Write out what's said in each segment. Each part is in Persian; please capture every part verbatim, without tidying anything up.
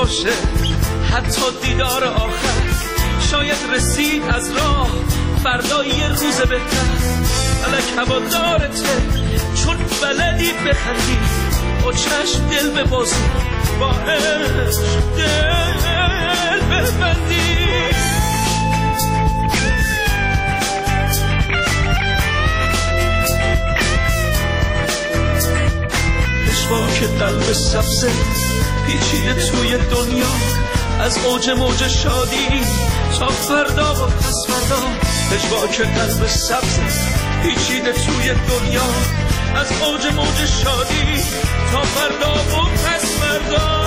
باشه حتی دیدار آخر، شاید رسید از راه فردا یه روز بهتر. فلک هوادارته چون بلدی بخندی، با چشم دل ببازی، با عشق دل ببندی. پشواک قلب سبزه پیچیده توی دنیا، از اوج موج شادی تا فردا و پس فردا. پشواک قلب سبزه پیچیده توی دنیا، از اوج موج شادی تا فردا و پس فردا.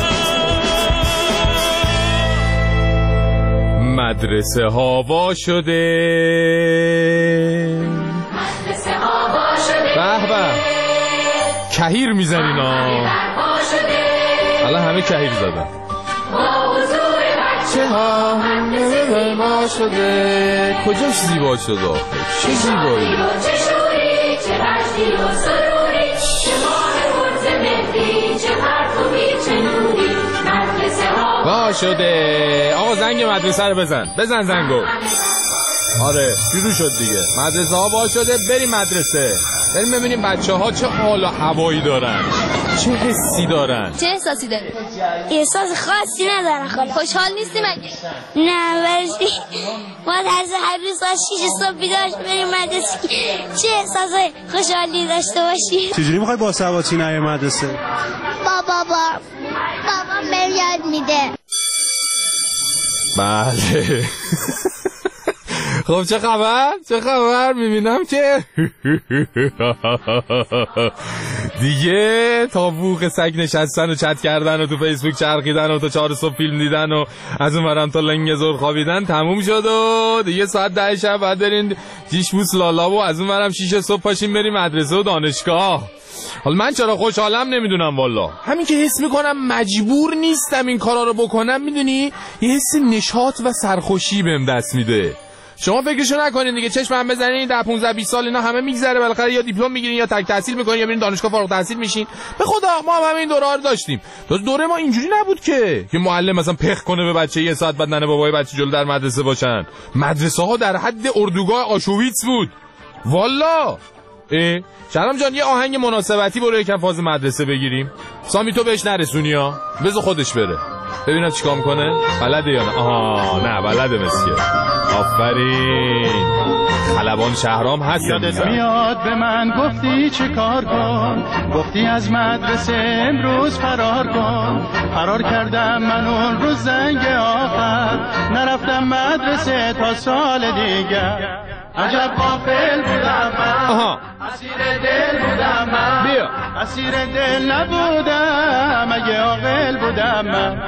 مدرسه هوا شده، مدرسه هوا شده، به به کهیر میزنین ها. حالا همه کهیر زدن. با حضور بچه ها مدرسه ما شده. کجاش زیبا شده آخه؟ چه زیبایی، چه شوری، چه بشتی و سروری، چه ماه برز مهدی، چه پرتوی، چه نوری. مدرسه هوا شده. آقا زنگ مدرسه رو بزن، بزن زنگو. آره شروع شد دیگه. مدرسه ها باز شده، بریم مدرسه، بریم ببینیم بچه ها چه حال و هوایی دارن، چه حسی دارن. چه احساسی داری؟ احساس خاصی ندارم خاله. خوشحال نیستی مگه؟ نه ولی ما درس هر روز از شیش صبح بیدار بریم مدرسه، چه احساس خوشحالی داشته باشی. چجوری میخوای با سوادی نری مدرسه؟ با بابا بابا بهم یاد میده. بله. خب چه خبر؟ چه خبر؟ میبینم که دیگه تا بوق سگ نشستن و چت کردن و تو فیسبوک چرخیدن و تا چهار صبح فیلم دیدن و از اون ورم تا لنگ زور خوابیدن تموم شد و دیگه ساعت ده شب باید برین جیش بوس لالا و از اون ورم شیش صبح پاشین بریم مدرسه و دانشگاه. حالا من چرا خوشحالم نمیدونم والا، همین که حس میکنم مجبور نیستم این کارا رو بکنم، میدونی یه حس نشاط و سرخوشی بهم دست میده. شما فکرشو نکنین دیگه، چشم هم بزنین ده پانزده بیست سال اینا همه میگذره، بالاخره یا دیپلم میگیرین یا تک تحصیل میکنین یا برین دانشگاه فارغ التحصیل میشین. به خدا ما هم همین دوره رو داشتیم. دوره ما اینجوری نبود که که معلم مثلا پخ کنه به بچه یه ساعت بعد ننه بابای بچه جلو در مدرسه باشن. مدرسه ها در حد اردوگاه آشویتس بود والا. اه شرم جان یه آهنگ مناسبتی برای یکم فاز مدرسه بگیریم. سامی تو بهش نرسونی ها، بذار خودش بره ببینم چیکار میکنه. بلده یا نه؟ آها نه بلده مسیه. آفرین. خلبان شهرام هست. یادت میاد به من گفتی چه کار کن، گفتی از مدرسه امروز فرار کن. فرار کردم من اون روز زنگ آخر، نرفتم مدرسه تا سال دیگر. عجب غافل بودم من، آها اسیر دل بودم من. بیا اسیر دل نبودم، اگه عاقل بودم من.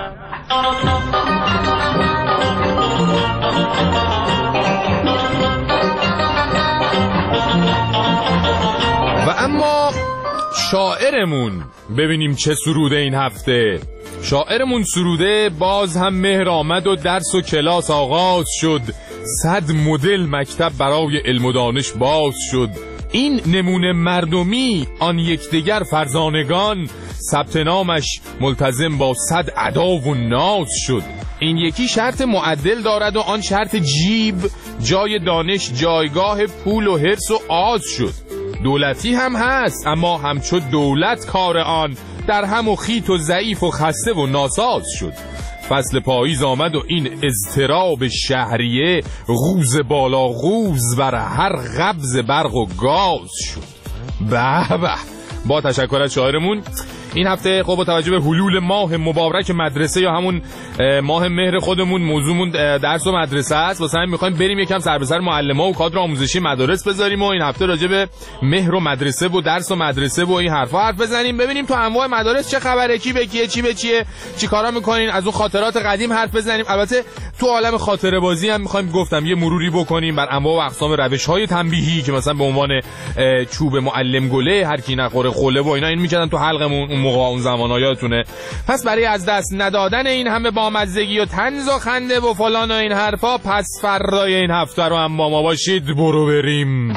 و اما شاعرمون ببینیم چه سروده این هفته. شاعرمون سروده باز هم مهر آمد و درس و کلاس آغاز شد، صد مدل مکتب برای علم و دانش باز شد. این نمونه مردمی آن یکدیگر فرزانگان، ثبت نامش ملتزم با صد ادا و ناز شد. این یکی شرط معدل دارد و آن شرط جیب، جای دانش جایگاه پول و حرص و آز شد. دولتی هم هست اما همچو دولت کار آن، در هم و خیت و ضعیف و خسته و ناساز شد. فصل پاییز آمد و این اضطراب شهریه، غوز بالا غوز بر هر قبض برق و گاز شد. به به. با تشکر از شاعرمون این هفته خب با توجه به حلول ماه مبارک مدرسه یا همون ماه مهر خودمون، موضوعمون درس و مدرسه است. واسه همین می‌خوایم بریم یکم سر به سر معلم‌ها و کادر آموزشی مدارس بذاریم و این هفته راجع به مهر و مدرسه و درس و مدرسه و این حرفا حرف بزنیم، ببینیم تو انواع مدارس چه خبره، کی به کیه، چی به چیه، چیکارا می‌کنین، از اون خاطرات قدیم حرف بزنیم. البته تو عالم خاطره بازی هم می‌خوایم گفتم یه مروری بکنیم بر انواع و اقسام روش‌های تنبیهی که مثلا به عنوان چوب معلم گله، هر کی نخوره خوله و اینا این می‌کردن تو حلقمون اون موقع اون زمانا یادتونه. پس برای از دست ندادن این همه بامزگی و طنز و خنده و فلان و این حرفا، پس فردای این هفته رو هم با ما باشید. برو بریم.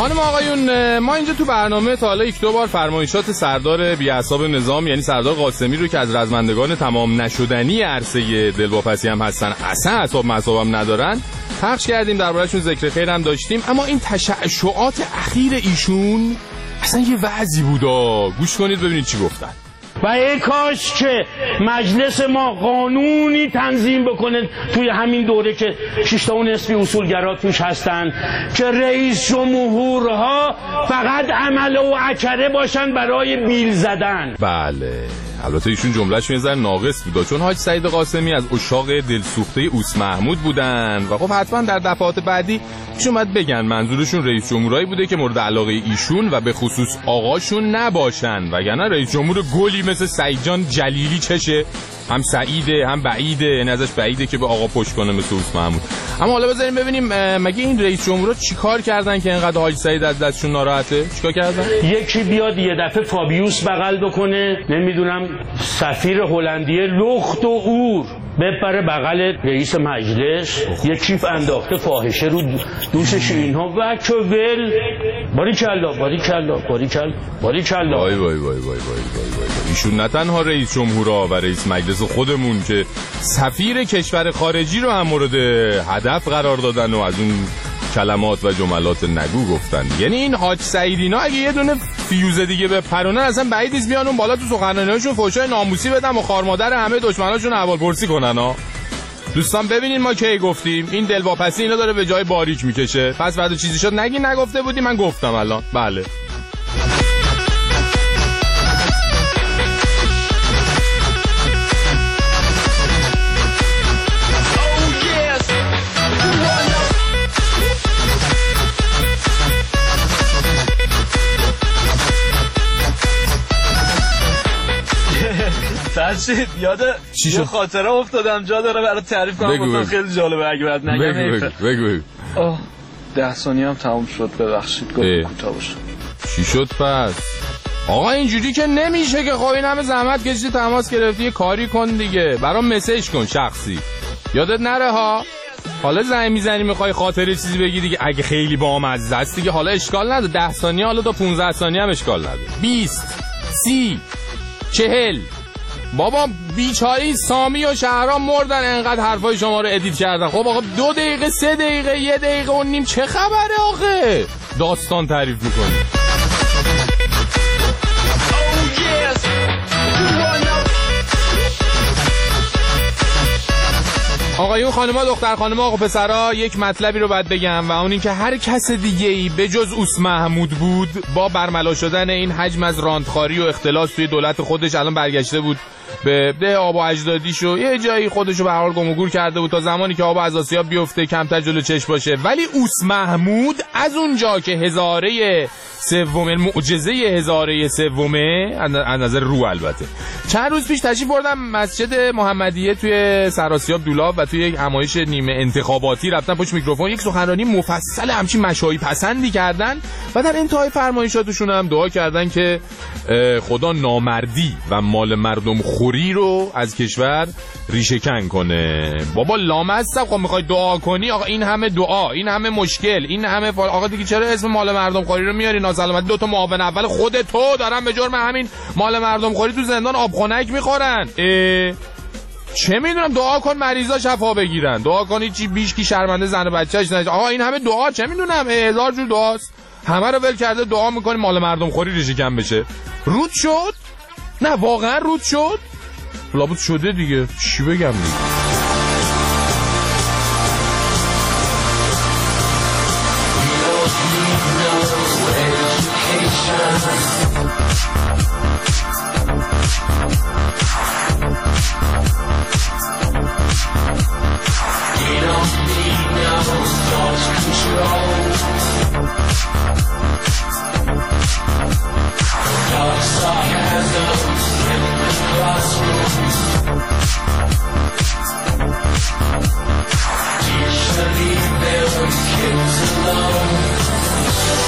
خانم آقایون، ما اینجا تو برنامه تا حالا یک دو بار فرمایشات سردار بی‌اعصاب نظام یعنی سردار قاسمی رو که از رزمندگان تمام نشدنی عرصه دلواپسی هم هستن، اصلا اعصاب مصابم ندارن، پخش کردیم، درباره‌شون ذکر خیر هم داشتیم. اما این تشعشعات اخیر ایشون اصلا یه وضعی بودا. گوش کنید ببینید چی گفتن. و ای کاش که مجلس ما قانونی تنظیم بکنه توی همین دوره که شش تا نصفی اصولگرا توش هستن که رئیس جمهورها فقط عمله و عکره باشن برای بیل زدن. بله البته ایشون جملهش یه ذره ناقص بودا، چون حاج سعید قاسمی از عشاق دلسوخته اوس محمود بودن و خب حتما در دفعات بعدی ایشون باید بگن منظورشون رئیس جمهورایی بوده که مورد علاقه ایشون و به خصوص آقاشون نباشن، وگرنه رئیس جمهور گلی مثل سعید جان جلیلی چشه، هم سعیده هم بعیده، یعنی ازش بعیده که به آقا پشت کنه مثل اوس محمود. اما حالا بذاریم ببینیم مگه این رئیس جمهورا چیکار کردن که اینقدر حاج سعید از دستشون ناراحته؟ چیکار کردن؟ یکی بیاد یه دفعه فابیوس بغل بکنه، نمیدونم سفیر هلندیه لخت و اور بپره بغل رئیس مجلس، یه کیف انداخته فاحشه رو دوشش اینها و که ول باریکلا باریکلا باریکلا باریکلا. وای وای وای وای وای وای. ایشون نه تنها رئیس جمهورا و رئیس مجلس خودمون که سفیر کشور خارجی رو هم مورد هدف قرار دادن و از اون کلمات و جملات نگو گفتن. یعنی این حاج سعیدینا اگه یه دونه فیوز دیگه به پرونن اصلا بعید نیست بیان اون بالا تو سخنرانیاشون فحشای ناموسی بدن و خارمادر همه دشمناشون احوالپرسی کنن ها. دوستان ببینین ما کی گفتیم این دلواپسی اینا داره به جای باریک میکشه، پس بعد چیزی شد نگی نگفته بودی، من گفتم الان. بله فرشید یاد یه خاطره افتادم جا داره برای تعریف کنم، خیلی جالبه اگه بعد نگم. بگو بگو بگو. آه ده ثانیه هم تموم شد، ببخشید گفتم کوتاه باشه. چی شد پس؟ آقا اینجوری که نمیشه که، خب این همه زحمت کشیدی تماس گرفتی یه کاری کن دیگه، برام مسیج کن شخصی، یادت نره ها. حالا زنگ میزنی میخوای خاطره چیزی بگی دیگه، اگه خیلی بامزه است دیگه حالا اشکال نداره، ده ثانیه حالا تا پونزده ثانیه هم اشکال نداره، بیست سی چهل. بابا بیچاری سامی و شهرام مردن انقدر حرفای شما رو ادیت کردن. خب آقا دو دقیقه سه دقیقه یه دقیقه و نیم چه خبره آخه داستان تعریف میکنی؟ آقایون خانم‌ها دختر خانم‌ها آقا پسرا یک مطلبی رو باید بگم و اون این که هر کس دیگه‌ای به جز اوس محمود بود با برملا شدن این حجم از راندخاری و اختلاس توی دولت خودش الان برگشته بود به ده آب و اجدادیشو، یه جایی خودشو به هر حال گم و گور کرده بود تا زمانی که آب از آسیاب بیفته کمتر جلو چشم باشه. ولی اوس محمود از اونجا که هزاره سوم معجزه هزاره سومه از نظر رو البته چند روز پیش تشریف بردم مسجد محمدیه توی سراسیاب دولاب و توی یک همایش نیمه انتخاباتی رفتن پشت میکروفون یک سخنرانی مفصل همچین مشاهی پسندی کردن و در انتهای فرمایشاتشون هم دعا کردن که خدا نامردی و مال مردم خوری رو از کشور ریشه کن کنه. بابا لامصب خب میخوای دعا کنی آقا، این همه دعا، این همه مشکل، این همه فال... آقا دیگه چرا اسم مال مردم خوری رو میاری؟ ناسلامتی دو تا معاون اول خود تو دارن به جرم همین مال مردم خوری تو زندان آب خنک میخورن. اه... چه میدونم دعا کن مریضا شفا بگیرن، دعا کنی چی بیش کی شرمنده زن و بچه‌اش نشه. آقا این همه دعا چه میدونم هزار جور دعاست، همه رو ول کرده دعا میکنی مال مردم خوری ریشه کن بشه. رود شد؟ نه واقعا رود شد؟ لابد شده دیگه، چی بگم دیگه.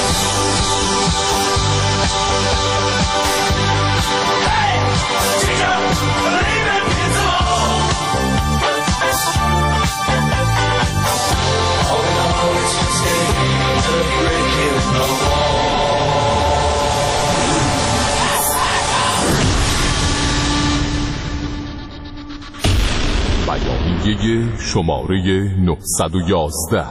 Hey! بیانیه شماره نهصد و یازده.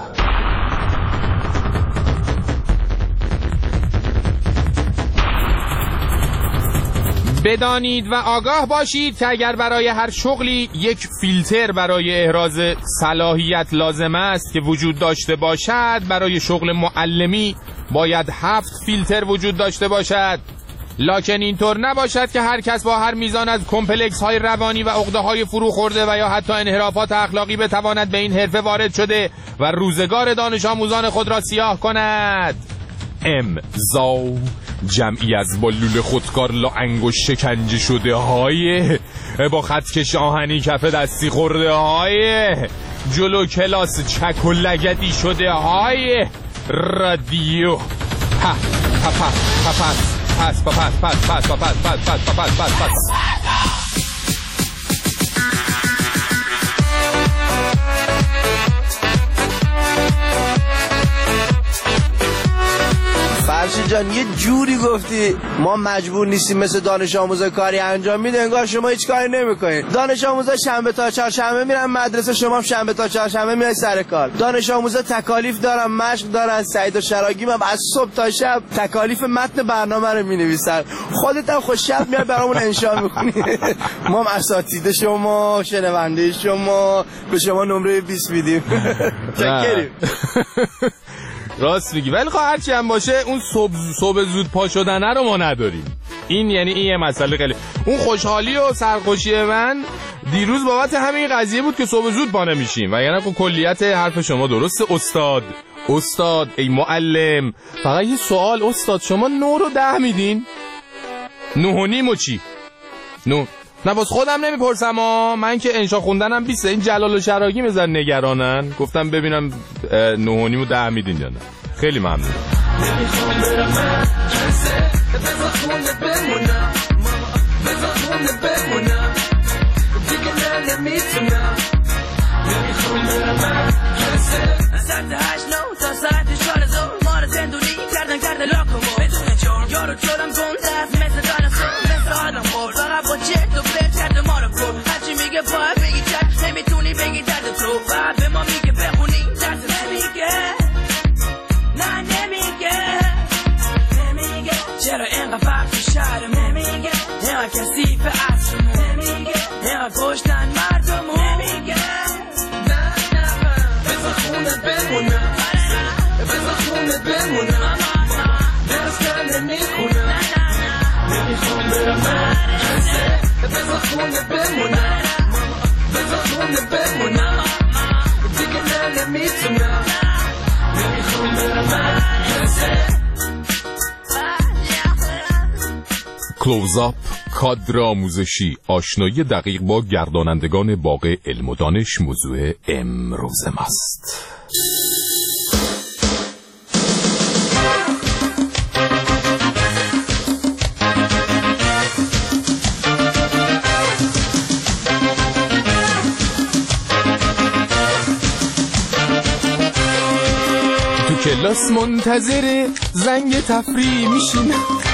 بدانید و آگاه باشید که اگر برای هر شغلی یک فیلتر برای احراز صلاحیت لازم است که وجود داشته باشد، برای شغل معلمی باید هفت فیلتر وجود داشته باشد. لکن اینطور نباشد که هر کس با هر میزان از کمپلکس های روانی و عقده های فرو خورده و یا حتی انحرافات اخلاقی بتواند به این حرفه وارد شده و روزگار دانش آموزان خود را سیاه کند. امضا جمعی از با لوله خودکار لا انگشت شکنجه شده های با خطکش آهنی کف دستی خورده های جلو کلاس چک و لگدی شده های رادیو ها ها ها ها پس پس پس پس پس پس پس پس پس پس پس فرشی جان یه جوری گفتی ما مجبور نیستیم مثل دانش آموزا کاری انجام میده، انگار شما هیچ کاری نمیکنید. دانش آموزا شنبه تا چهارشنبه میرن مدرسه، شما شنبه تا چهارشنبه میای سر کار. دانش آموزا تکالیف دارن، مشق دارن. سعید و شراگی هم از صبح تا شب تکالیف متن برنامه رو مینویسن. خودت هم خوش شب میای برامون انشا میکنی. ما هم اساتید شما، شنونده شما، به شما نمره بیست میدیم. چکریم. راست میگی، ولی خب هرچی هم باشه اون صبح صبح زود پا شدنه رو ما نداریم. این یعنی این یه مسئله خیلی. اون خوشحالی و سرخوشی من دیروز بابت همین قضیه بود که صبح زود پا نمیشیم. و یعنی کلیت حرف شما درسته استاد. استاد ای معلم، فقط یه سوال استاد، شما نو رو ده میدین؟ نه و نیم و چی؟ نو نه باز خودم نمیپرسم ها، من که انشا خوندنم بیسته. این جلال و شراگی میزن نگرانن، گفتم ببینم نه و نیم و ده میدین یا نه. خیلی ممنون. نمیخوام برم مدرسه، بذار خونه بمونم، بذار خونه بمونم، دیگه نه نمیتونم. نمیخوام برم مدرسه. از ساعت هشت نو تا ساعت چهار ظهر ما رو زندونی کردن کرده لاکمو بدون جرم. یارو جرم گنده است مثل دانسور، مثل آدم خورد، فقط با چرت و پرت کرده ما رو پر. هرچی میگه باید بگی چرت، نمیتونی بگی درد تو. فقط به ما میگه بخونی درد نمیگه، نه نمیگه، نمیگه چرا اینقدر فرق تو شهرمون. نمیگه نه کسی به عصرمون. نمیگه نه کشتن مردمون. نمیگه نه نه بذار خونه بمونم، بذار خونه بمونم، درست کرده نمیخونم. نمیخوام برم مدرسه، بذار خونه بمونم، بذار خونه بمونم، دیگه نه نمیتونم. نمیخوام برم مدرسه. کلوزآپ کادر آموزشی، آشنایی دقیق با گردانندگان باغ علم و دانش موضوع امروز ماست. تو کلاس منتظر زنگ تفریح میشین.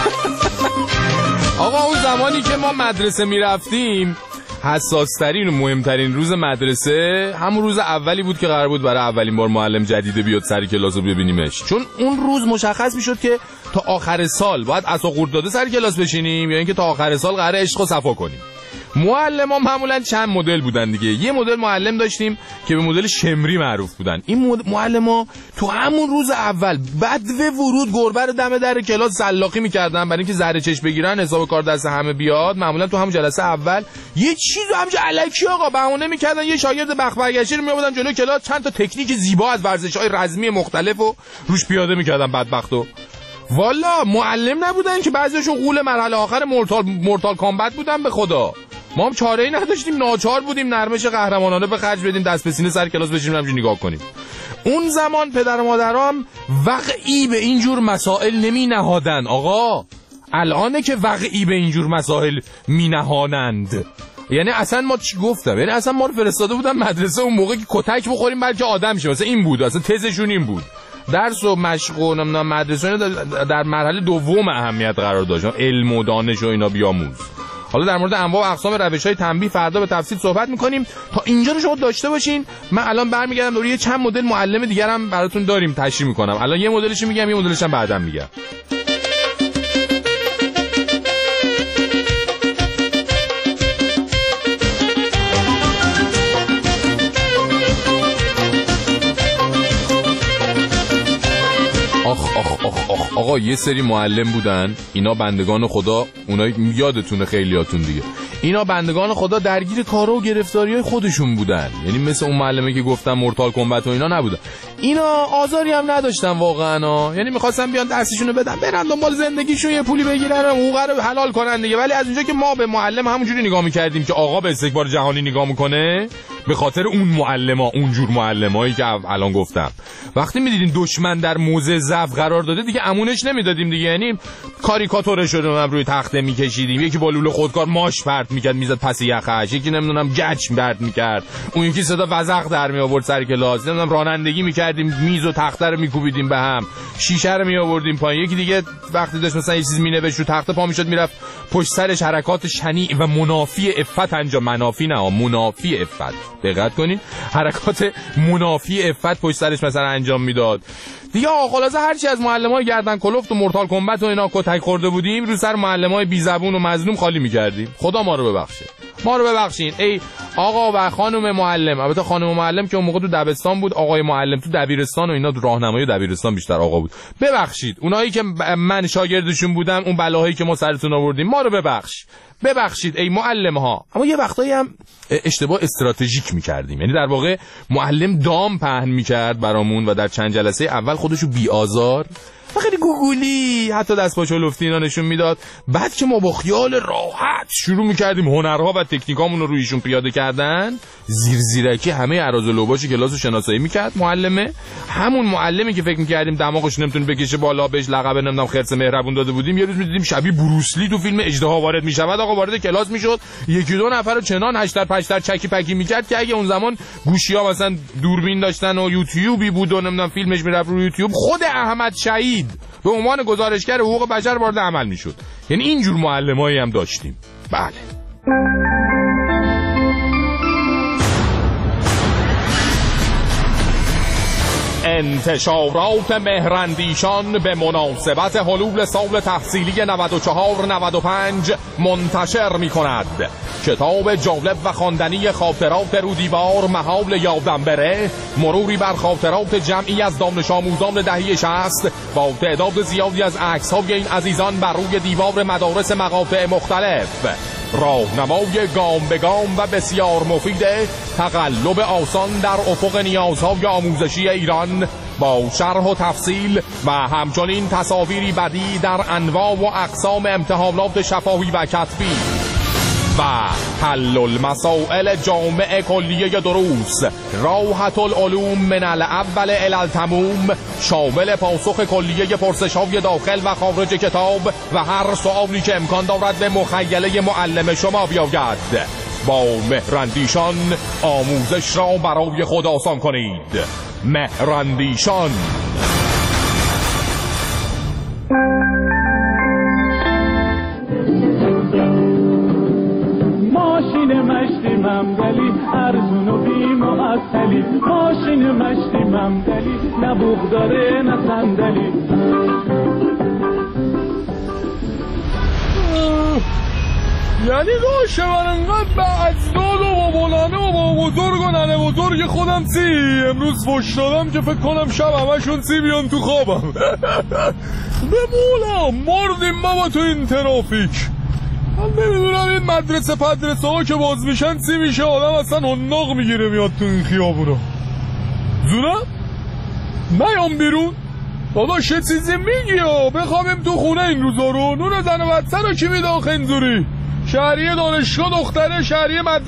آقا اون زمانی که ما مدرسه میرفتیم حساسترین و مهمترین روز مدرسه همون روز اولی بود که قرار بود برای اولین بار معلم جدیده بیاد سر کلاس رو ببینیمش. چون اون روز مشخص میشد که تا آخر سال باید عصا قورت داده سر کلاس بشینیم یا اینکه تا آخر سال قراره عشق و صفا کنیم. معلم‌ها معمولا چند مدل بودن دیگه. یه مدل معلم داشتیم که به مدل شمری معروف بودن. این معلم‌ها تو همون روز اول بدو ورود گربه رو دم در کلاس سلاخی می‌کردن برای اینکه زهر چش بگیرن، حساب کار دست همه بیاد. معمولا تو همون جلسه اول یه چیزو همش الکی آقا بهونه می‌کردن، یه شاگرد بخبرگشی رو می‌آوردن جلوی کلاس، چند تا تکنیک زیبا از ورزش‌های رزمی مختلفو روش پیاده می‌کردن بدبختو. والا معلم نبودن که بعضیشون غول مرحله آخر مورتال مورتال کامبت بودن به خدا. ما هم چاره‌ای نداشتیم، ناچار بودیم نرمش قهرمانانه به خرج بدیم، دست به سینه سر کلاس بشینیم همینجوری نگاه کنیم. اون زمان پدر و مادرام وقعی به اینجور مسائل نمی نهادن آقا. الانه که وقعی به اینجور مسائل می نهانند. یعنی اصلا ما چی گفتم، یعنی اصلا ما رو فرستاده بودن مدرسه اون موقع که کتک بخوریم بلکه آدم شیم. مثلا این بود، اصلا تزشون این بود. درس و مشق و نمیدونم مدرسه در مرحله دوم اهمیت قرار داشت، علم و دانش و اینا بیاموز. حالا در مورد انواع و اقسام روش‌های تنبیه فردا به تفصیل صحبت می‌کنیم. تا اینجا رو شما داشته باشین. من الان برمیگردم دوباره یه چند مدل معلم دیگه هم براتون داریم تشریح می‌کنم. الان یه مدلش میگم، یه مدلش هم بعداً میگم. آخ آخ آخ آخ آقا یه سری معلم بودن، اینا بندگان خدا، اونا یادتونه خیلیاتون دیگه، اینا بندگان خدا درگیر کارا و گرفتاریای خودشون بودن. یعنی مثل اون معلمه که گفتم مورتال کمبت و اینا نبودن. اینا آزاری هم نداشتن واقعا ها. یعنی می‌خواستن بیان درسشون رو بدن، برن دنبال زندگیشون، یه پولی بگیرن، حقوق رو حلال کنن دیگه. ولی از اونجا که ما به معلم همونجوری نگاه می‌کردیم که آقا به استکبار جهانی نگاه می‌کنه، به خاطر اون معلما، اون جور معلمایی که الان گفتم، وقتی می‌دیدین دشمن در موضع ضعف قرار داده دیگه امونش نمیدادیم دیگه. یعنی کاریکاتور شده من روی تخته میکشیدیم، یکی با لوله خودکار ماش پرت میکرد میزد پس یخش، یکی نمیدونم گچ پرت میکرد، اون یکی صدا وزغ در می آورد سر کلاس، نمیدونم رانندگی میکردیم میز و تخته رو میکوبیدیم به هم، شیشه رو می آوردیم پایین، یکی دیگه وقتی داشت مثلا یه چیز مینوشت رو تخته پا میشد میرفت پشت سرش حرکات شنیع و منافی عفت انجام، منافی نه منافی عفت، دقت کنین، حرکات منافی عفت پشت سرش مثلا انجام میداد دیگه. آقا خلاصه هرچی از معلمای گردن کلفت و مورتال کمبت و اینا کتک خورده بودیم رو سر معلمای بی زبون و مظلوم خالی میکردیم. خدا ما رو ببخشه، ما رو ببخشین ای آقا و خانم معلم. البته خانم معلم که اون موقع تو دبستان بود، آقای معلم تو دبیرستان و اینا، تو راهنمایی دبیرستان بیشتر آقا بود. ببخشید اونایی که من شاگردشون بودم، اون بلاهایی که ما سرتون آوردیم، ما رو ببخش ببخشید ای معلم ها. اما یه وقتایی هم اشتباه استراتژیک میکردیم، یعنی در واقع معلم دام پهن میکرد برامون و در چند جلسه اول خودشو بی آزار و خیلی گوگولی حتی دست پا چلفتی اینا نشون میداد. بعد که ما با خیال راحت شروع میکردیم هنرها و تکنیکامون رو رویشون پیاده کردن، زیر زیرکی همه اراز و لوباش کلاسو شناسایی میکرد معلمه. همون معلمی که فکر میکردیم دماغش نمیتونه بکشه بالا، بهش لقب نمیدونم خرس مهربون داده بودیم، یه روز میدیدیم شبیه بروسلی تو فیلم اژدها وارد میشود. آقا وارد کلاس میشد، یکی دو نفر رو چنان هشتر پشتر چکی پکی میکرد که اگه اون زمان گوشی‌ها مثلا دوربین داشتن و یوتیوبی بود و نمیدونم فیلمش میرفت رو یوتیوب، خود احمد شهید به عنوان گزارشگر حقوق بشر وارد عمل میشد. یعنی اینجور معلمایی هم داشتیم. بله. انتشارات مهراندیشان به مناسبت حلول سال تحصیلی نود و چهار نود و پنج منتشر می کند کتاب جالب و خواندنی خاطرات رو دیوار محال یادم بره، مروری بر خاطرات جمعی از دانش آموزان دهه شصت با تعداد زیادی از عکس‌های این عزیزان بر روی دیوار مدارس مقاطع مختلف. راهنمای گام به گام و بسیار مفید تقلب آسان در افق نیازهای آموزشی ایران با شرح و تفصیل و همچنین تصاویری بدیع در انواع و اقسام امتحانات شفاهی و کتبی و حل المسائل جامع کلیه دروس راحت العلوم من الاول الی التموم، شامل پاسخ کلیه پرسش‌های داخل و خارج کتاب و هر سوالی که امکان دارد به مخیله معلم شما بیاید. با مهراندیشان آموزش را برای خود آسان کنید. مهراندیشان. ماشین مشتی ممدلی ارزون و بی معطلی، ماشین مشتی ممدلی نه بوق داره نه صندلی. یعنی داشته من انقدر به اجداد و با بلانه و با بزرگ و ننه بزرگ خودم سی امروز فش دادم که فکر کنم شب همشون سی بیان تو خوابم. به مولا مردیم بابا تو این ترافیک. من نمیدونم این مدرسه پدرسه ها که باز میشن سی میشه آدم اصلا هنناق میگیره میاد تو این خیابونا. زونه؟ میام بیرون داداش یه چیزی میگی ها بخوابیم تو خونه این روزا رو. نون زن و بچه رو کی میده آخه اینجوری؟ شهریه دانشگاه دختره، شهریه مدرسه